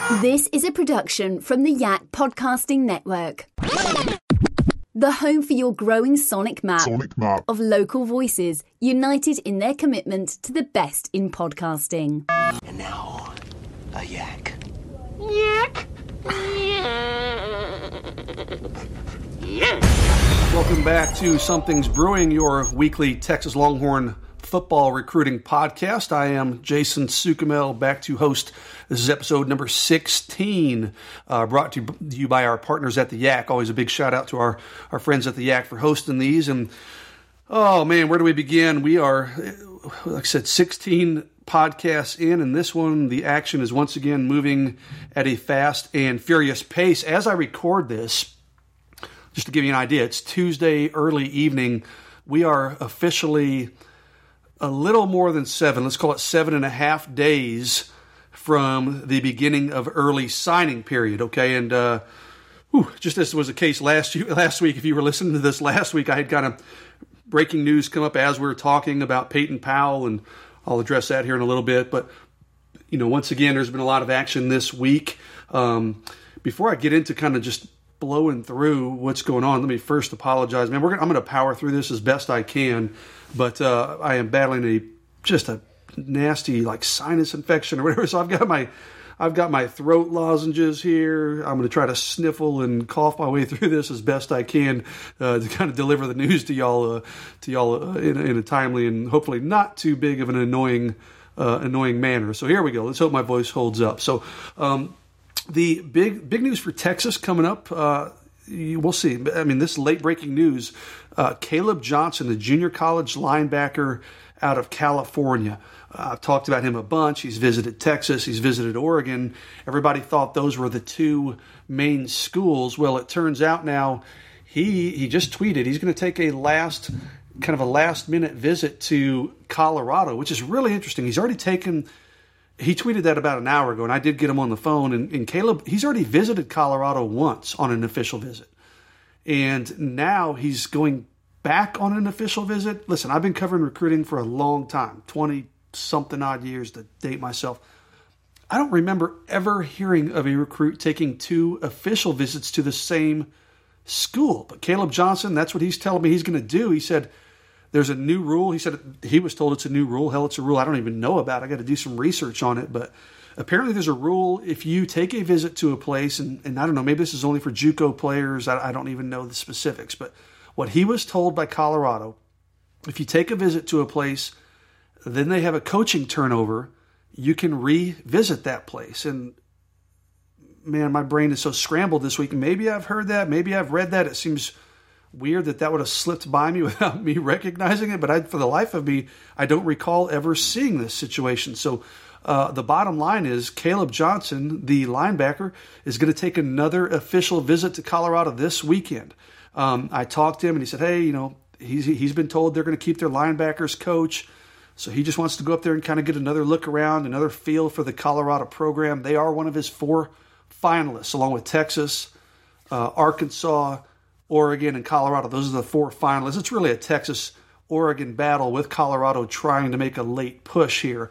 This is a production from the Yak Podcasting Network. The home for your growing sonic map of local voices united in their commitment to the best in podcasting. And now, a yak. Yak. Welcome back to Something's Brewing, your weekly Texas Longhorn football recruiting podcast. I am Jason Sukamel, back to host. This is episode number 16, brought to you by our partners at the Yak. Always a big shout out to our friends at the Yak for hosting these. And oh man, where do we begin? We are, like I said, 16 podcasts in, and this one, the action is once again moving at a fast and furious pace. As I record this, just to give you an idea, it's Tuesday early evening. We are officially a little more than 7.5 days from the beginning of early signing period, okay? And just as was the case last week, if you were listening to this last week, I had kind of breaking news come up as we were talking about Peyton Powell, and I'll address that here in a little bit. But, once again, there's been a lot of action this week. Before I get into kind of just blowing through what's going on, let me first apologize. Man, I'm going to power through this as best I can, but I am battling a nasty sinus infection or whatever. So I've got my throat lozenges here. I'm going to try to sniffle and cough my way through this as best I can to kind of deliver the news to y'all in a timely and hopefully not too big of an annoying manner. So here we go. Let's hope my voice holds up. So the big news for Texas coming up. We'll see. I mean, this late breaking news. Caleb Johnson, the junior college linebacker out of California. I've talked about him a bunch. He's visited Texas. He's visited Oregon. Everybody thought those were the two main schools. Well, it turns out now he just tweeted he's going to take a last minute visit to Colorado, which is really interesting. He tweeted that about an hour ago, and I did get him on the phone. And Caleb, he's already visited Colorado once on an official visit. And now he's going back on an official visit. Listen, I've been covering recruiting for a long time, 20-something odd years to date myself. I don't remember ever hearing of a recruit taking two official visits to the same school. But Caleb Johnson, that's what he's telling me he's going to do. He said there's a new rule. He said he was told it's a new rule. Hell, it's a rule I don't even know about. I got to do some research on it. But apparently there's a rule if you take a visit to a place, and I don't know, maybe this is only for JUCO players. I don't even know the specifics. But what he was told by Colorado, if you take a visit to a place, then they have a coaching turnover, you can revisit that place. And man, my brain is so scrambled this week. Maybe I've heard that. Maybe I've read that. It seems weird that would have slipped by me without me recognizing it. But for the life of me, I don't recall ever seeing this situation. So the bottom line is Caleb Johnson, the linebacker, is going to take another official visit to Colorado this weekend. I talked to him and he said, hey, he's been told they're going to keep their linebackers coach. So he just wants to go up there and kind of get another look around, another feel for the Colorado program. They are one of his 4 finalists, along with Texas, Arkansas, Oregon, and Colorado. Those are the 4 finalists. It's really a Texas-Oregon battle with Colorado trying to make a late push here.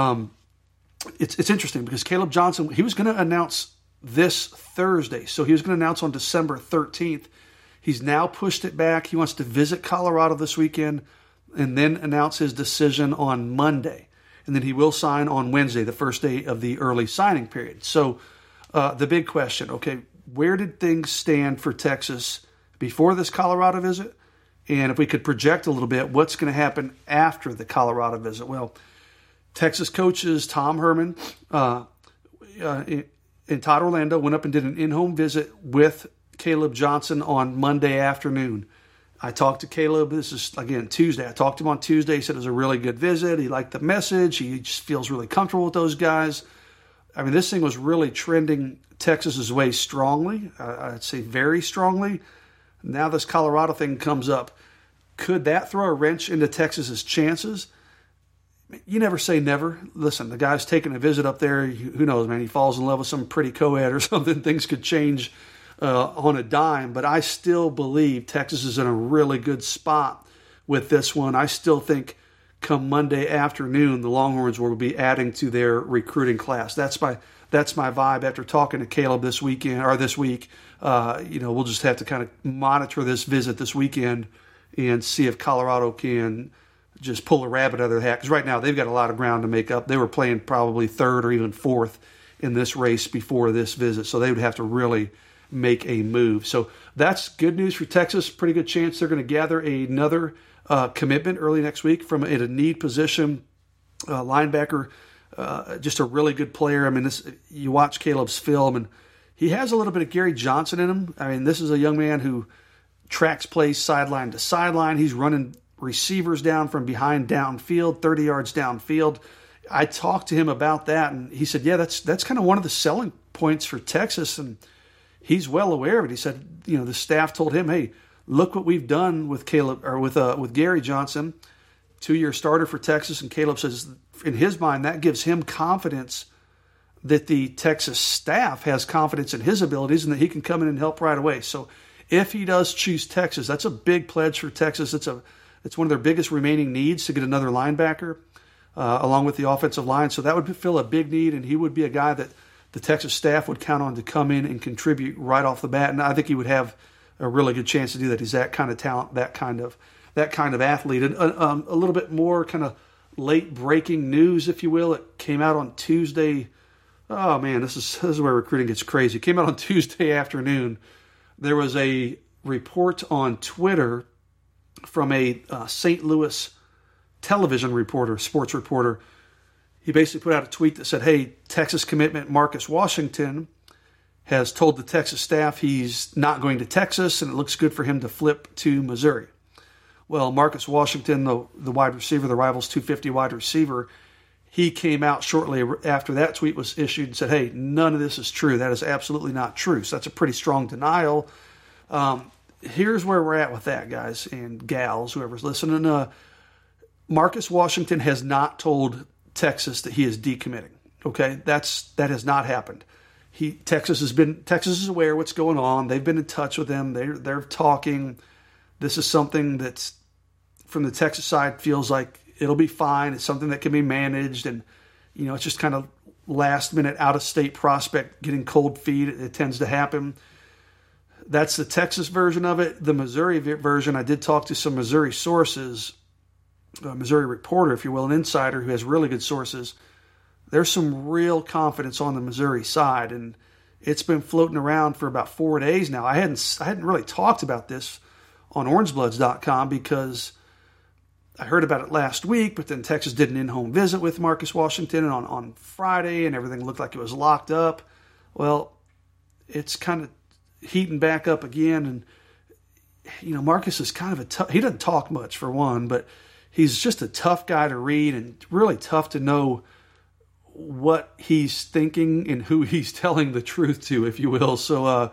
It's interesting because Caleb Johnson, he was going to announce this Thursday. So he was going to announce on December 13th. He's now pushed it back. He wants to visit Colorado this weekend and then announce his decision on Monday. And then he will sign on Wednesday, the first day of the early signing period. So the big question, okay, where did things stand for Texas before this Colorado visit? And if we could project a little bit, what's going to happen after the Colorado visit? Well, Texas coaches Tom Herman and Todd Orlando went up and did an in-home visit with Caleb Johnson on Monday afternoon. I talked to Caleb. This is, again, Tuesday. I talked to him on Tuesday. He said it was a really good visit. He liked the message. He just feels really comfortable with those guys. I mean, this thing was really trending Texas's way strongly. I'd say very strongly. Now this Colorado thing comes up. Could that throw a wrench into Texas's chances? You never say never. Listen, the guy's taking a visit up there. Who knows, man? He falls in love with some pretty co-ed or something. Things could change on a dime. But I still believe Texas is in a really good spot with this one. I still think come Monday afternoon, the Longhorns will be adding to their recruiting class. That's my vibe after talking to Caleb this week. We'll just have to kind of monitor this visit this weekend and see if Colorado can just pull a rabbit out of their hat. Because right now they've got a lot of ground to make up. They were playing probably third or even fourth in this race before this visit, so they would have to really make a move. So that's good news for Texas. Pretty good chance they're going to gather another commitment early next week from at a need position, linebacker, just a really good player. I mean, you watch Caleb's film, and he has a little bit of Gary Johnson in him. I mean, this is a young man who tracks plays sideline to sideline. He's running receivers down from behind downfield, 30 yards downfield. I talked to him about that, and he said, yeah, that's kind of one of the selling points for Texas, and he's well aware of it. He said, the staff told him, hey, look what we've done with Caleb or with Gary Johnson, 2-year starter for Texas. And Caleb says, in his mind, that gives him confidence that the Texas staff has confidence in his abilities and that he can come in and help right away. So if he does choose Texas, that's a big pledge for Texas. It's one of their biggest remaining needs to get another linebacker along with the offensive line. So that would fill a big need, and he would be a guy that the Texas staff would count on to come in and contribute right off the bat. And I think he would have a really good chance to do that. He's that kind of talent, that kind of athlete. And a little bit more kind of late breaking news, if you will. It came out on Tuesday. Oh man, this is where recruiting gets crazy. It came out on Tuesday afternoon. There was a report on Twitter from a St. Louis television reporter, sports reporter. He basically put out a tweet that said, hey, Texas commitment Marcus Washington has told the Texas staff he's not going to Texas, and it looks good for him to flip to Missouri. Well, Marcus Washington, the wide receiver, the Rivals 250 wide receiver, he came out shortly after that tweet was issued and said, hey, none of this is true. That is absolutely not true. So that's a pretty strong denial. Here's where we're at with that, guys and gals, whoever's listening. Marcus Washington has not told Texas that he is decommitting. Okay, that has not happened. Texas is aware of what's going on. They've been in touch with him. They're talking. This is something that's from the Texas side feels like it'll be fine. It's something that can be managed, and it's just kind of last minute out of state prospect getting cold feet. It tends to happen. That's the Texas version of it. The Missouri version, I did talk to some Missouri sources, a Missouri reporter, if you will, an insider who has really good sources. There's some real confidence on the Missouri side, and it's been floating around for about 4 days now. I hadn't really talked about this on orangebloods.com because I heard about it last week, but then Texas did an in-home visit with Marcus Washington on Friday, and everything looked like it was locked up. Well, it's kind of heating back up again, and Marcus is kind of he doesn't talk much for one, but he's just a tough guy to read and really tough to know what he's thinking and who he's telling the truth to, if you will. So,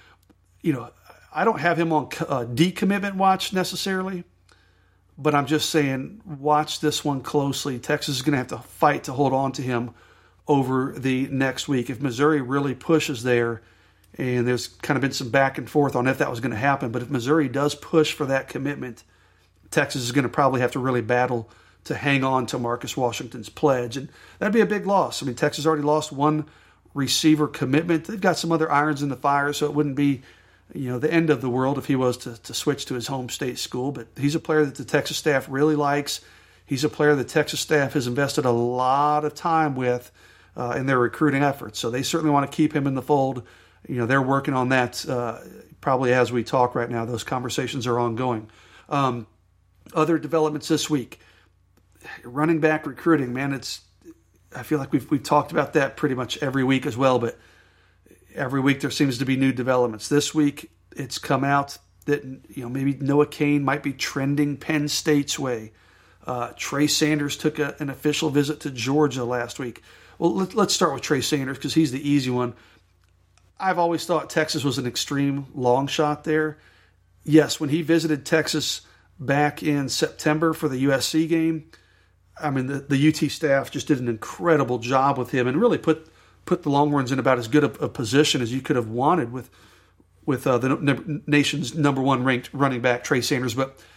I don't have him on decommitment watch necessarily, but I'm just saying watch this one closely. Texas is going to have to fight to hold on to him over the next week. If Missouri really pushes there, and there's kind of been some back and forth on if that was going to happen, but if Missouri does push for that commitment, Texas is going to probably have to really battle to hang on to Marcus Washington's pledge. And that'd be a big loss. I mean, Texas already lost one receiver commitment. They've got some other irons in the fire, so it wouldn't be, the end of the world if he was to switch to his home state school. But he's a player that the Texas staff really likes. He's a player that Texas staff has invested a lot of time with in their recruiting efforts. So they certainly want to keep him in the fold. They're working on that probably as we talk right now. Those conversations are ongoing. Other developments this week. Running back recruiting, man, I feel like we've talked about that pretty much every week as well, but every week there seems to be new developments. This week it's come out that maybe Noah Cain might be trending Penn State's way. Trey Sanders took an official visit to Georgia last week. Well, let's start with Trey Sanders because he's the easy one. I've always thought Texas was an extreme long shot there. Yes, when he visited Texas back in September for the USC game, I mean, the UT staff just did an incredible job with him and really put the Longhorns in about as good a position as you could have wanted with the nation's number one ranked running back, Trey Sanders. But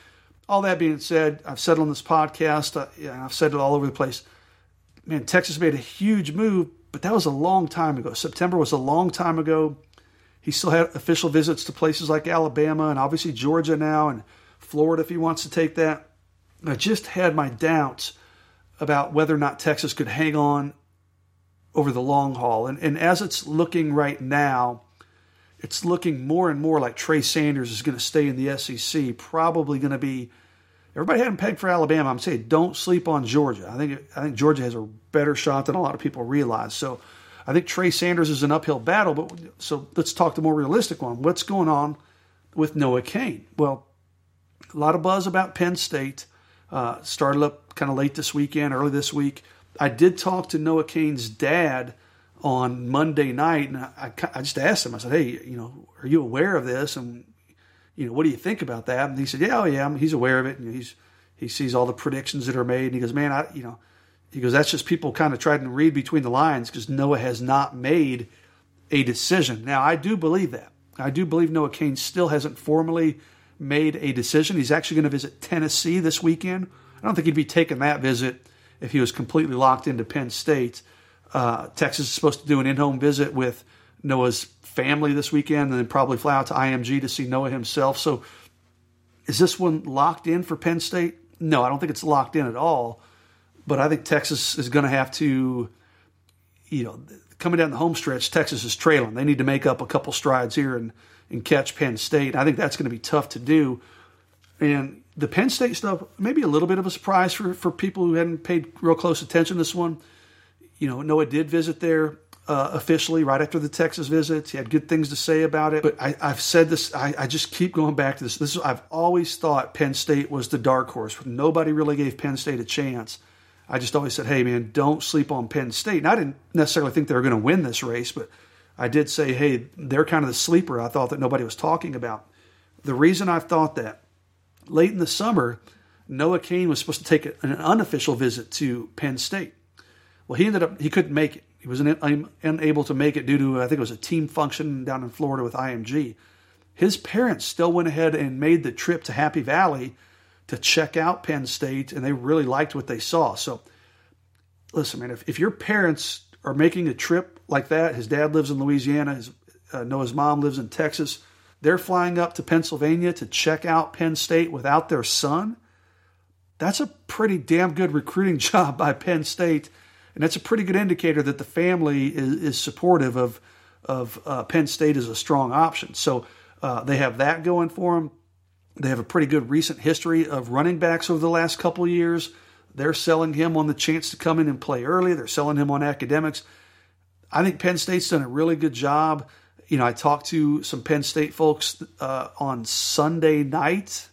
all that being said, I've said it on this podcast, I've said it all over the place. Man, Texas made a huge move, but that was a long time ago. September was a long time ago. He still had official visits to places like Alabama and obviously Georgia now and Florida if he wants to take that. I just had my doubts about whether or not Texas could hang on over the long haul. And as it's looking right now, it's looking more and more like Trey Sanders is going to stay in the SEC, probably going to be – everybody had him pegged for Alabama. I'm saying don't sleep on Georgia. I think Georgia has a better shot than a lot of people realize. So I think Trey Sanders is an uphill battle. But so let's talk the more realistic one. What's going on with Noah Cain? Well, a lot of buzz about Penn State. Started up kind of late this weekend, early this week. I did talk to Noah Cain's dad on Monday night, and I just asked him, I said, hey, are you aware of this? And, what do you think about that? And he said, yeah, he's aware of it. And he sees all the predictions that are made. And he goes, man, he goes, that's just people kind of trying to read between the lines because Noah has not made a decision. Now, I do believe that. I do believe Noah Cain still hasn't formally made a decision. He's actually going to visit Tennessee this weekend. I don't think he'd be taking that visit if he was completely locked into Penn State. Texas is supposed to do an in-home visit with Noah's family this weekend and then probably fly out to IMG to see Noah himself. So is this one locked in for Penn State? No, I don't think it's locked in at all. But I think Texas is going to have to, coming down the home stretch, Texas is trailing. They need to make up a couple strides here and catch Penn State. I think that's going to be tough to do. And the Penn State stuff, maybe a little bit of a surprise for people who hadn't paid real close attention to this one. Noah did visit there officially right after the Texas visit. He had good things to say about it. But I've said this, I just keep going back to this. I've always thought Penn State was the dark horse. Nobody really gave Penn State a chance. I just always said, hey, man, don't sleep on Penn State. And I didn't necessarily think they were going to win this race, but I did say, hey, they're kind of the sleeper I thought that nobody was talking about. The reason I thought that, late in the summer, Noah Cain was supposed to take an unofficial visit to Penn State. Well, he couldn't make it. He was unable to make it due to, I think it was a team function down in Florida with IMG. His parents still went ahead and made the trip to Happy Valley to check out Penn State, and they really liked what they saw. So, listen, man, if your parents are making a trip like that, his dad lives in Louisiana, Noah's mom lives in Texas, they're flying up to Pennsylvania to check out Penn State without their son, that's a pretty damn good recruiting job by Penn State. And that's a pretty good indicator that the family is supportive of Penn State as a strong option. So they have that going for them. They have a pretty good recent history of running backs over the last couple of years. They're selling him on the chance to come in and play early. They're selling him on academics. I think Penn State's done a really good job. I talked to some Penn State folks on Monday night.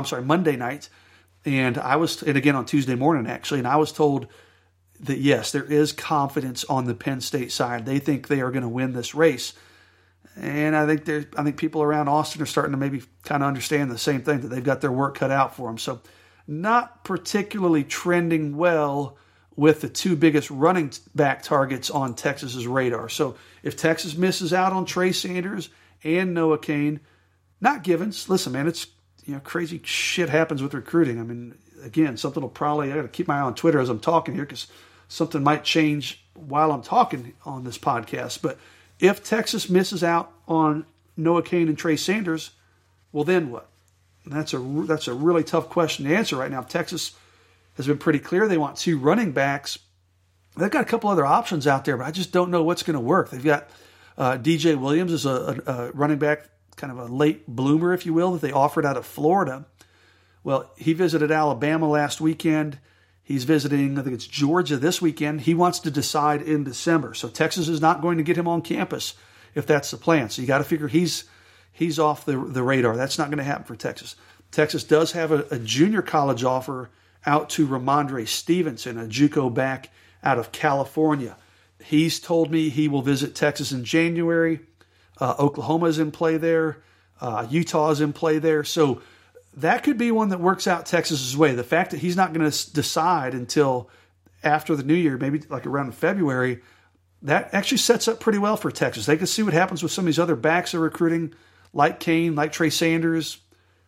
And again on Tuesday morning, actually. And I was told that, yes, there is confidence on the Penn State side. They think they are going to win this race. And I think people around Austin are starting to maybe kind of understand the same thing, that they've got their work cut out for them. So not particularly trending well with the two biggest running back targets on Texas's radar. So if Texas misses out on Trey Sanders and Noah Cain, not Givens. Listen, man, it's crazy shit happens with recruiting. I mean, again, something will probably, I got to keep my eye on Twitter as I'm talking here because something might change while I'm talking on this podcast. But if Texas misses out on Noah Cain and Trey Sanders, well, then what? And that's a really tough question to answer right now. Texas has been pretty clear they want two running backs. They've got a couple other options out there, but I just don't know what's going to work. They've got DJ Williams as a running back, kind of a late bloomer, if you will, that they offered out of Florida. Well, he visited Alabama last weekend. He's visiting, I think it's Georgia this weekend. He wants to decide in December. So Texas is not going to get him on campus if that's the plan. So you got to figure he's off the radar. That's not going to happen for Texas. Texas does have a junior college offer out to Ramondre Stevenson, a JUCO back out of California. He's told me he will visit Texas in January. Oklahoma is in play there. Utah is in play there. So that could be one that works out Texas's way. The fact that he's not going to decide until after the new year, maybe like around February, that actually sets up pretty well for Texas. They can see what happens with some of these other backs they're recruiting, like Cain, like Trey Sanders.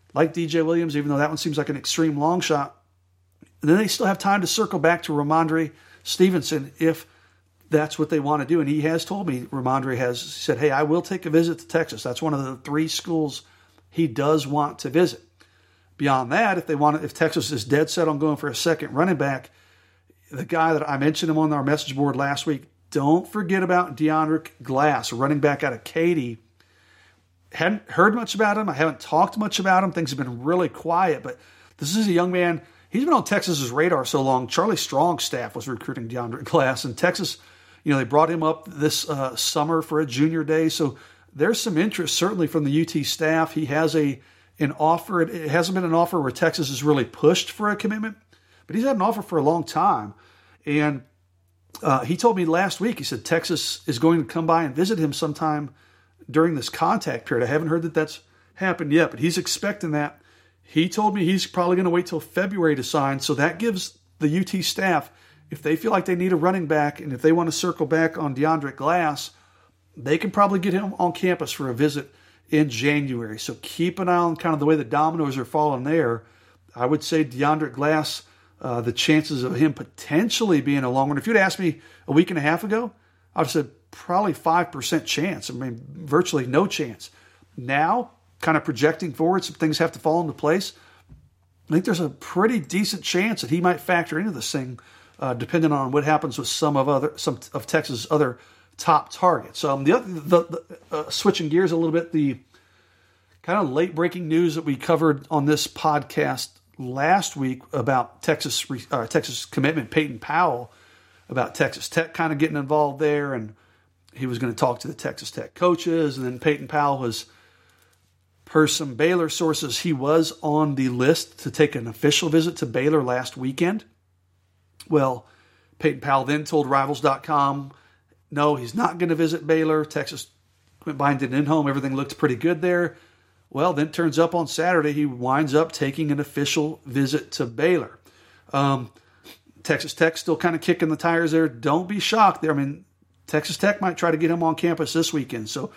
like DJ Williams, even though that one seems like an extreme long shot. And then they still have time to circle back to Ramondre Stevenson if that's what they want to do. And he has told me, Ramondre has said, hey, I will take a visit to Texas. That's one of the 3 schools he does want to visit. Beyond that, if Texas is dead set on going for a second running back, the guy that I mentioned him on our message board last week, don't forget about Deandrick Glass, running back out of Katy. Hadn't heard much about him. I haven't talked much about him. Things have been really quiet, but this is a young man. He's been on Texas's radar so long. Charlie Strong's staff was recruiting Deandrick Glass, and Texas, they brought him up this summer for a junior day. So there's some interest certainly from the UT staff. He has an offer. It hasn't been an offer where Texas has really pushed for a commitment, but he's had an offer for a long time. And he told me last week, he said Texas is going to come by and visit him sometime during this contact period. I haven't heard that that's happened yet, but he's expecting that. He told me he's probably going to wait till February to sign. So that gives the UT staff, if they feel like they need a running back and if they want to circle back on Deandrick Glass, they can probably get him on campus for a visit in January. So keep an eye on kind of the way the dominoes are falling there. I would say Deandrick Glass, the chances of him potentially being a long one. If you'd asked me a week and a half ago, I would have said probably 5% chance. I mean, virtually no chance. Now, kind of projecting forward, some things have to fall into place. I think there's a pretty decent chance that he might factor into this thing, depending on what happens with some of Texas' other top targets. Switching gears a little bit, the kind of late breaking news that we covered on this podcast last week about Texas commitment, Peyton Powell, about Texas Tech kind of getting involved there, and he was going to talk to the Texas Tech coaches, and then Peyton Powell was, per some Baylor sources, he was on the list to take an official visit to Baylor last weekend. Well, Peyton Powell then told Rivals.com, no, he's not going to visit Baylor. Texas went by and did an in-home. Everything looked pretty good there. Well, then turns up on Saturday, he winds up taking an official visit to Baylor. Texas Tech still kind of kicking the tires there. Don't be shocked there. I mean, Texas Tech might try to get him on campus this weekend. So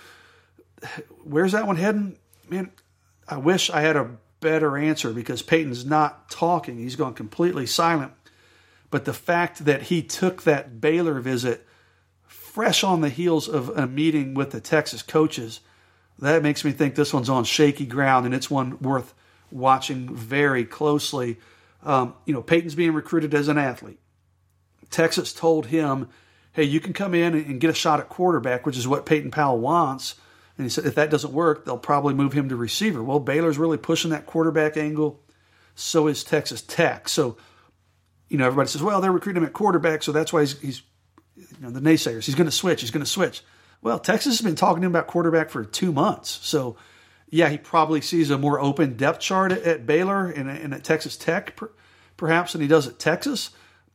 where's that one heading? Man, I wish I had a better answer because Peyton's not talking. He's gone completely silent. But the fact that he took that Baylor visit fresh on the heels of a meeting with the Texas coaches, that makes me think this one's on shaky ground, and it's one worth watching very closely. Peyton's being recruited as an athlete. Texas told him, hey, you can come in and get a shot at quarterback, which is what Peyton Powell wants. And he said if that doesn't work, they'll probably move him to receiver. Well, Baylor's really pushing that quarterback angle. So is Texas Tech. So, everybody says, well, they're recruiting him at quarterback, so that's why he's the naysayers. He's going to switch. Well, Texas has been talking to him about quarterback for 2 months. So, yeah, he probably sees a more open depth chart at Baylor and at Texas Tech, perhaps, than he does at Texas.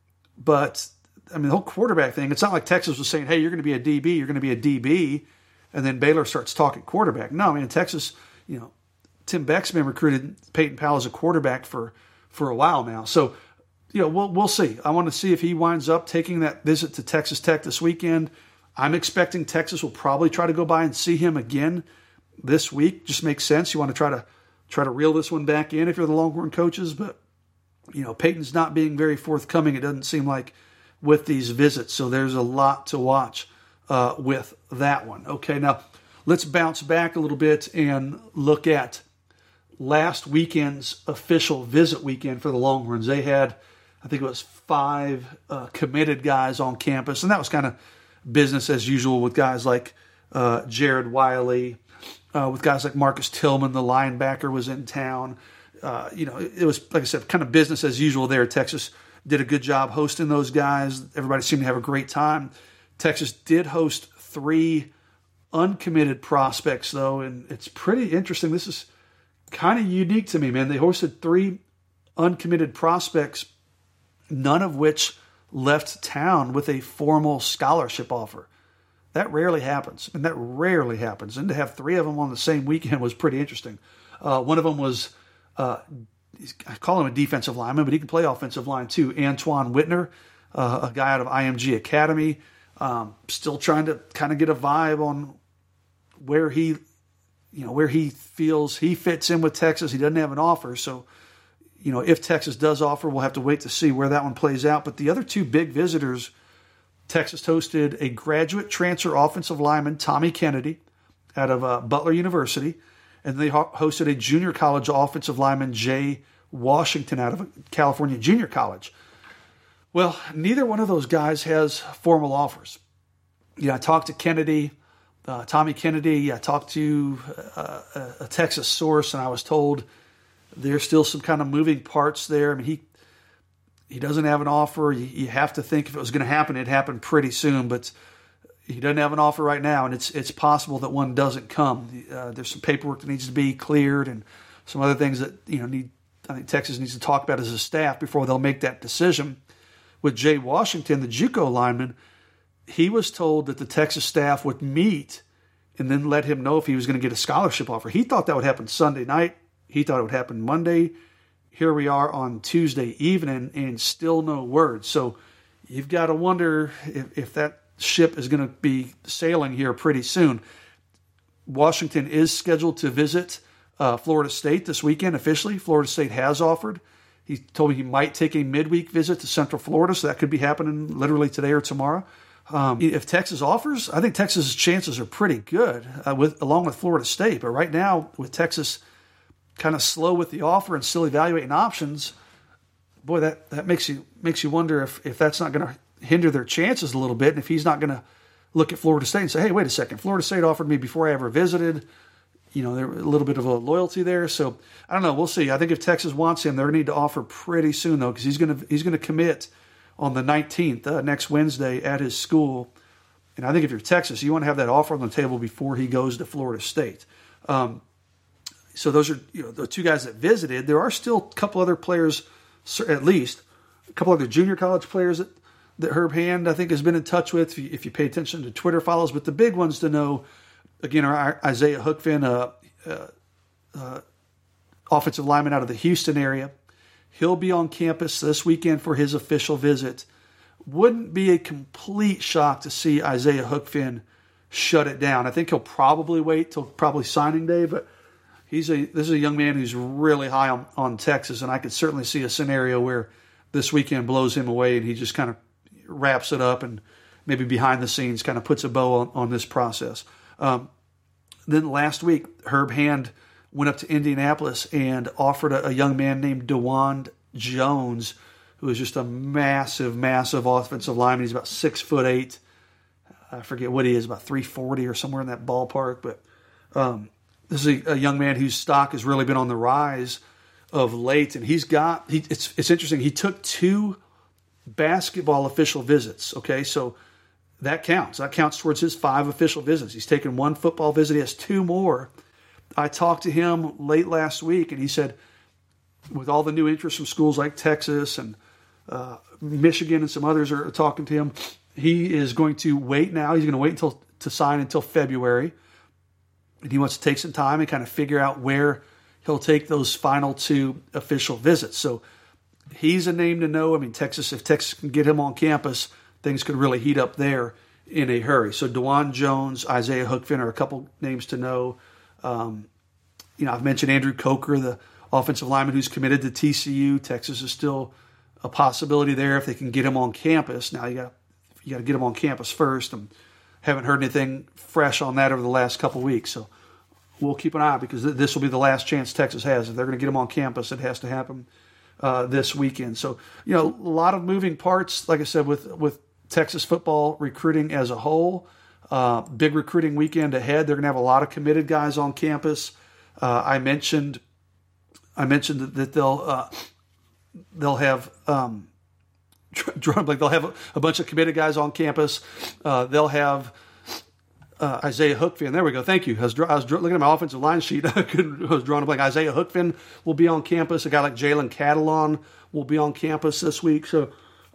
But, I mean, the whole quarterback thing, it's not like Texas was saying, hey, you're going to be a DB, you're going to be a DB, and then Baylor starts talking quarterback. No, I mean, in Texas, Tim Beck's been recruited Peyton Powell as a quarterback for a while now. So, we'll see. I want to see if he winds up taking that visit to Texas Tech this weekend. I'm expecting Texas will probably try to go by and see him again this week. Just makes sense. You want to try to reel this one back in if you're the Longhorn coaches. But, Peyton's not being very forthcoming, it doesn't seem like, with these visits. So there's a lot to watch with that one. Okay, now let's bounce back a little bit and look at last weekend's official visit weekend for the Longhorns. They had, I think it was 5 committed guys on campus, and that was kind of business as usual with guys like Jared Wiley, with guys like Marcus Tillman, the linebacker, was in town. It was, like I said, kind of business as usual there. Texas did a good job hosting those guys. Everybody seemed to have a great time. Texas did host 3 uncommitted prospects, though, and it's pretty interesting. This is kind of unique to me, man. They hosted 3 uncommitted prospects, none of which left town with a formal scholarship offer. That rarely happens, and And to have 3 of them on the same weekend was pretty interesting. One of them was, I call him a defensive lineman, but he can play offensive line too, Antoine Whitner, a guy out of IMG Academy. Still trying to kind of get a vibe on where he where he feels he fits in with Texas. He doesn't have an offer. So, if Texas does offer, we'll have to wait to see where that one plays out. But the other two big visitors, Texas hosted a graduate transfer offensive lineman, Tommy Kennedy, out of Butler University. And they hosted a junior college offensive lineman, Jay Washington, out of California Junior College. Well, neither one of those guys has formal offers. I talked to Kennedy, Tommy Kennedy. I talked to a Texas source, and I was told there's still some kind of moving parts there. I mean, he doesn't have an offer. You have to think if it was going to happen, it'd happen pretty soon. But he doesn't have an offer right now, and it's possible that one doesn't come. There's some paperwork that needs to be cleared, and some other things that I think Texas needs to talk about as a staff before they'll make that decision. With Jay Washington, the JUCO lineman, he was told that the Texas staff would meet and then let him know if he was going to get a scholarship offer. He thought that would happen Sunday night. He thought it would happen Monday. Here we are on Tuesday evening and still no word. So you've got to wonder if that ship is going to be sailing here pretty soon. Washington is scheduled to visit Florida State this weekend officially. Florida State has offered. He told me he might take a midweek visit to Central Florida, so that could be happening literally today or tomorrow. If Texas offers, I think Texas's chances are pretty good along with Florida State. But right now, with Texas kind of slow with the offer and still evaluating options, boy, that makes you wonder if that's not going to hinder their chances a little bit, and if he's not going to look at Florida State and say, hey, wait a second, Florida State offered me before I ever visited. There a little bit of a loyalty there. So I don't know. We'll see. I think if Texas wants him, they're going to need to offer pretty soon, though, because he's going to commit on the 19th, next Wednesday, at his school. And I think if you're Texas, you want to have that offer on the table before he goes to Florida State. So those are the two guys that visited. There are still a couple other players, at least a couple other junior college players that Herb Hand, I think, has been in touch with, if you pay attention to Twitter follows. But the big ones to know, again, are Isaiah Hookfin, offensive lineman out of the Houston area. He'll be on campus this weekend for his official visit. Wouldn't be a complete shock to see Isaiah Hookfin shut it down. I think he'll probably wait till probably signing day, but this is a young man who's really high on Texas, and I could certainly see a scenario where this weekend blows him away and he just kind of wraps it up and maybe behind the scenes kind of puts a bow on this process. Then last week, Herb Hand went up to Indianapolis and offered a young man named DeJuan Jones, who is just a massive, massive offensive lineman. He's about 6'8". I forget what he is, about 340 or somewhere in that ballpark. But this is a young man whose stock has really been on the rise of late. And it's interesting. He took 2 basketball official visits. Okay, so that counts. That counts towards his 5 official visits. He's taken 1 football visit. He has 2 more. I talked to him late last week, and he said, with all the new interest from schools like Texas and Michigan and some others are talking to him, he is going to wait now. He's going to wait to sign until February. And he wants to take some time and kind of figure out where he'll take those final 2 official visits. So he's a name to know. I mean, if Texas can get him on campus, things could really heat up there in a hurry. So DeJuan Jones, Isaiah Hookfin are a couple names to know. I've mentioned Andrew Coker, the offensive lineman who's committed to TCU. Texas is still a possibility there if they can get him on campus. Now you got to get him on campus first. And haven't heard anything fresh on that over the last couple weeks. So we'll keep an eye out because this will be the last chance Texas has. If they're going to get him on campus, it has to happen this weekend. So a lot of moving parts. Like I said, with Texas football recruiting as a whole. Big recruiting weekend ahead. They're going to have a lot of committed guys on campus. I mentioned that they'll have they'll have a bunch of committed guys on campus. They'll have Isaiah Hookfin. There we go. Thank you. I was looking at my offensive line sheet. I was drawing a blank. Isaiah Hookfin will be on campus. A guy like Jalen Catalon will be on campus this week. So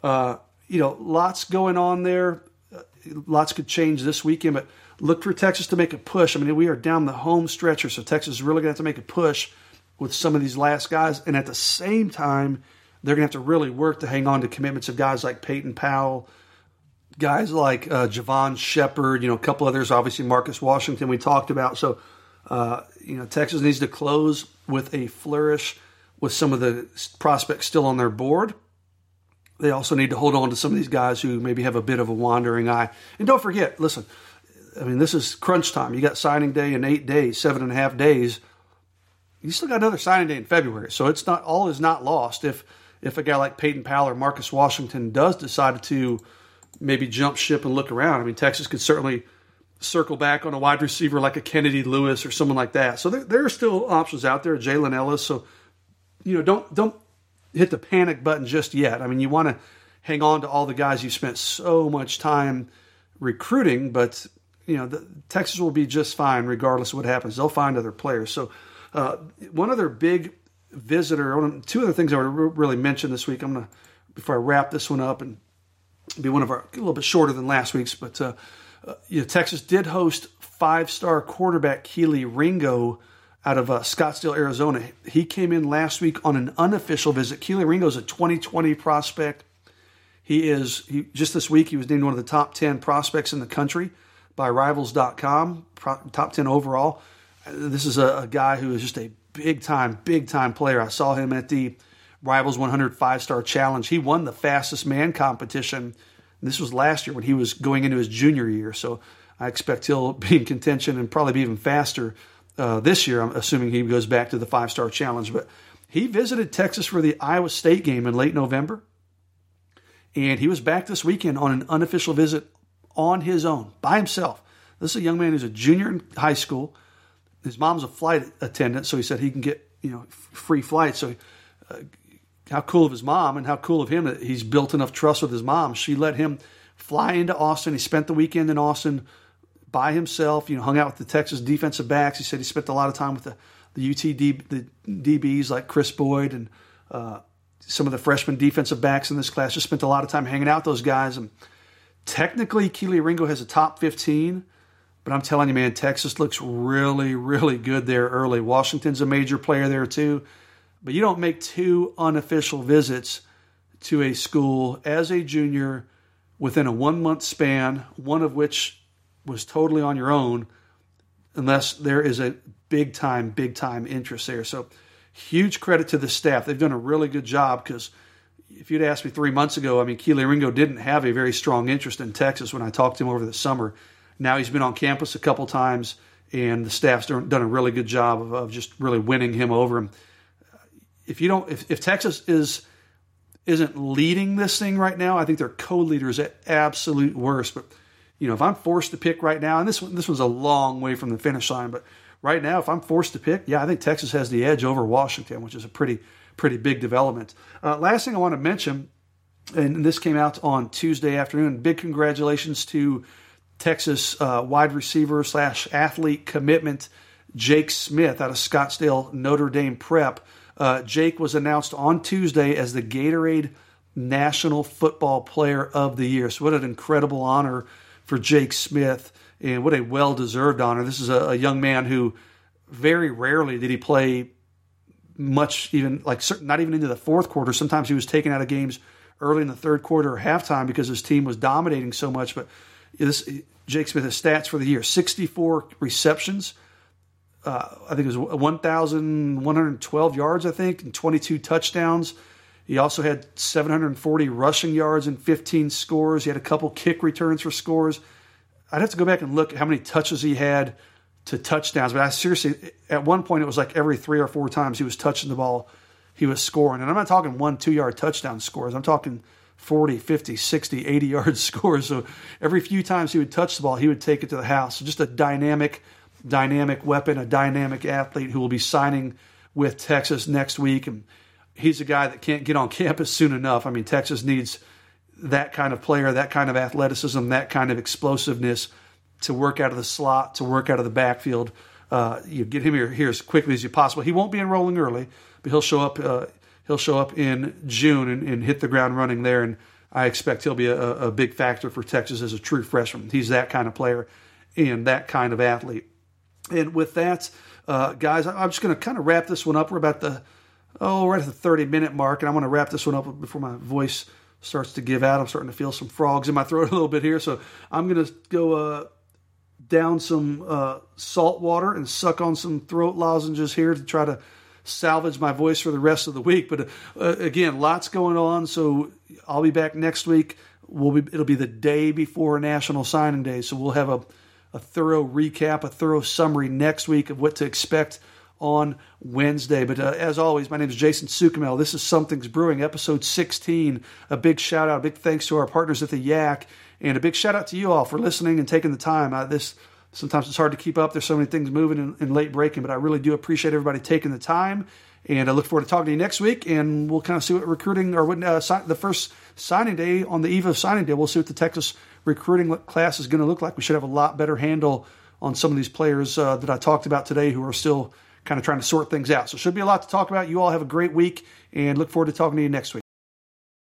lots going on there. Lots could change this weekend, but look for Texas to make a push. I mean, we are down the home stretcher, so Texas is really going to have to make a push with some of these last guys. And at the same time, they're going to have to really work to hang on to commitments of guys like Peyton Powell, guys like Javon Shepard, a couple others, obviously Marcus Washington we talked about. So Texas needs to close with a flourish with some of the prospects still on their board. They also need to hold on to some of these guys who maybe have a bit of a wandering eye. And don't forget, listen, this is crunch time. You got signing day in 8 days, 7.5 days. You still got another signing day in February. So it's not, all is not lost if a guy like Peyton Powell or Marcus Washington does decide to maybe jump ship and look around. Texas could certainly circle back on a wide receiver like a Kennedy Lewis or someone like that. So there are still options out there, Jalen Ellis. So, don't hit the panic button just yet. You want to hang on to all the guys you've spent so much time recruiting, but Texas will be just fine regardless of what happens. They'll find other players. So one other big visitor, two other things I want to really mention this week. I'm going to, before I wrap this one up, and be one of our, a little bit shorter than last week's, but Texas did host 5-star quarterback Kelee Ringo out of Scottsdale, Arizona. He came in last week on an unofficial visit. Kelee Ringo is a 2020 prospect. He just this week he was named one of the top 10 prospects in the country by Rivals.com, top 10 overall. This is a guy who is just a big time player. I saw him at the Rivals 100 5-star challenge. He won the fastest man competition. This was last year when he was going into his junior year. So I expect he'll be in contention and probably be even faster this year. I'm assuming he goes back to the 5-star challenge. But he visited Texas for the Iowa State game in late November. And he was back this weekend on an unofficial visit on his own, by himself. This is a young man who's a junior in high school. His mom's a flight attendant, so he said he can get free flights. So how cool of his mom and how cool of him that he's built enough trust with his mom. She let him fly into Austin. He spent the weekend in Austin by himself, hung out with the Texas defensive backs. He said he spent a lot of time with the the DBs like Chris Boyd and some of the freshman defensive backs in this class. Just spent a lot of time hanging out with those guys. And technically, Kelee Ringo has a top 15, but I'm telling you, man, Texas looks really, really good there early. Washington's a major player there too. But you don't make 2 unofficial visits to a school as a junior within a 1-month span, one of which was totally on your own, unless there is a big time interest there. So huge credit to the staff. They've done a really good job, because if you'd asked me 3 months ago, Kelee Ringo didn't have a very strong interest in Texas when I talked to him over the summer. Now he's been on campus a couple times, and the staff's done a really good job of just really winning him over. If Texas isn't leading this thing right now, I think they're co-leaders at absolute worst. But if I'm forced to pick right now, and this one's a long way from the finish line, but right now, if I'm forced to pick, I think Texas has the edge over Washington, which is a pretty big development. Last thing I want to mention, and this came out on Tuesday afternoon, big congratulations to Texas wide receiver / athlete commitment Jake Smith out of Scottsdale Notre Dame Prep. Jake was announced on Tuesday as the Gatorade National Football Player of the Year. So what an incredible honor for Jake Smith, and what a well-deserved honor. This is a young man who very rarely did he play much, even not even into the fourth quarter. Sometimes he was taken out of games early in the third quarter or halftime because his team was dominating so much. But Jake Smith has stats for the year: 64 receptions. I think it was 1,112 yards, and 22 touchdowns. He also had 740 rushing yards and 15 scores. He had a couple kick returns for scores. I'd have to go back and look at how many touches he had to touchdowns. But I seriously, at one point, it was like every 3 or 4 times he was touching the ball, he was scoring. And I'm not talking 1-2 yard touchdown scores. I'm talking 40, 50, 60, 80 yard scores. So every few times he would touch the ball, he would take it to the house. So just a dynamic weapon, a dynamic athlete who will be signing with Texas next week. And he's a guy that can't get on campus soon enough. Texas needs that kind of player, that kind of athleticism, that kind of explosiveness to work out of the slot, to work out of the backfield. You get him here as quickly as you possible. He won't be enrolling early, but he'll show up in June and hit the ground running there. And I expect he'll be a big factor for Texas as a true freshman. He's that kind of player and that kind of athlete. And with that, guys, I'm just going to kind of wrap this one up. We're about right at the 30-minute mark, and I want to wrap this one up before my voice starts to give out. I'm starting to feel some frogs in my throat a little bit here, so I'm going to go down some salt water and suck on some throat lozenges here to try to salvage my voice for the rest of the week. But again, lots going on, so I'll be back next week. It'll be the day before National Signing Day, so we'll have a thorough recap, a thorough summary next week of what to expect on Wednesday. But as always, my name is Jason Sukumel. This is Something's Brewing, episode 16. A big shout out, a big thanks to our partners at the Yak, and a big shout out to you all for listening and taking the time. Sometimes it's hard to keep up. There's so many things moving and late breaking, but I really do appreciate everybody taking the time. And I look forward to talking to you next week, and we'll kind of see what recruiting, or what the first signing day, on the eve of signing day, we'll see what the Texas recruiting class is going to look like. We should have a lot better handle on some of these players that I talked about today who are still kind of trying to sort things out. So it should be a lot to talk about. You all have a great week, and look forward to talking to you next week.